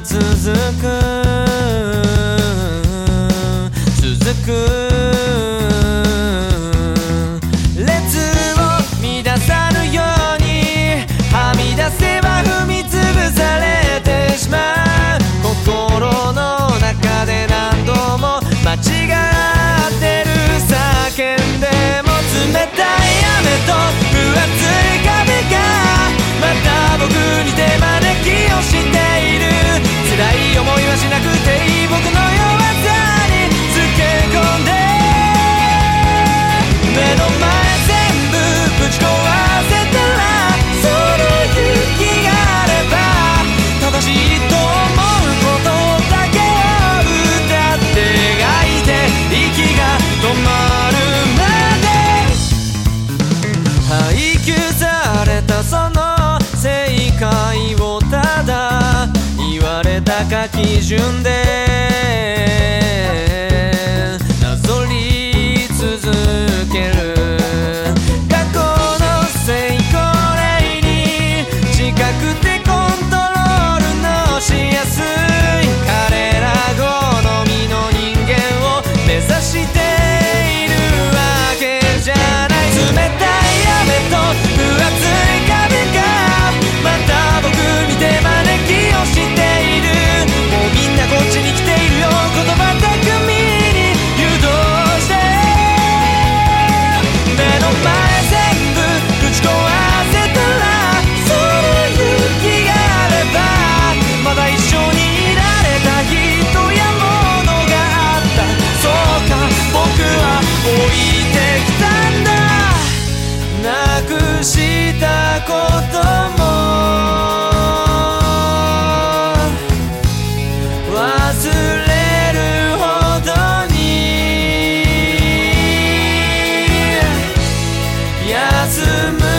続く列を乱さぬようにはみ出せば踏みつぶされてしまう心の中で何度も間違ってる叫んでも冷たい雨と分厚い壁がまた僕に手招きをしている辛い思いはしなくていい僕の弱さにつけ込んで目の前全部ぶち壊せたらその勇気があれば正しいと思うことだけを歌って描いて息が止まるまで配給されたその正解をただ言われたか基準でなぞり続ける過去の成功例に近くてコントロールのしやすい彼ら好みの人間を目指しているわけじゃない冷たい雨と分厚い壁がまた僕に手招きをしているもうみんなこっちに来ているよ言葉巧みに誘導して目の前全部ぶち壊せたらその勇気があればまだ一緒にいられた人やものがあったそうか僕は置いてきたんだなくしたことも忘れるほどに休む